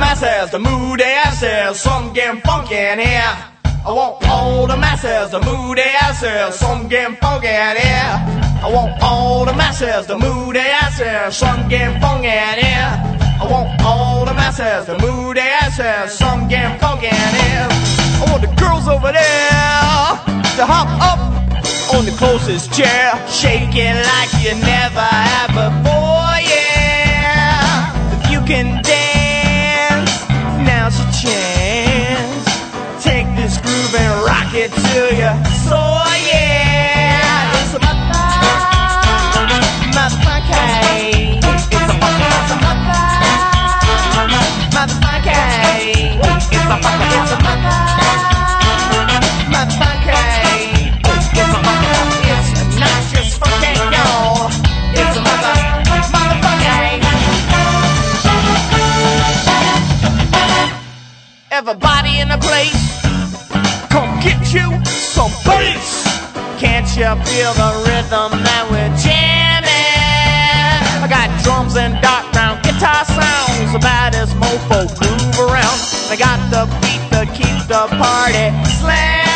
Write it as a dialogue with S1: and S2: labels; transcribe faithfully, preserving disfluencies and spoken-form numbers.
S1: masses, the moody asses, some getting funky in here. I want all the masses, the moody asses, some getting funky in here. I want all the masses, the moody asses, some getting funky in here. I want all the masses, the moody asses, some getting funky in here. I want the girls over there to hop up on the closest chair, shaking like you never have before, yeah. If you can dance, now's your chance. Take this groove and rock it to you, so yeah. It's a mother, motherfucker. It's a mother, it's a mother, motherfucker. It's a mother, it's a mother, motherfucker. It's not just funky, y'all. It's a mother, motherfucker. Everybody in the place, come get you some bass. Can't you feel the rhythm that we're jamming? I got drums and dark brown guitar sounds, about as mofo groove around. I got the beat to keep the party slamming.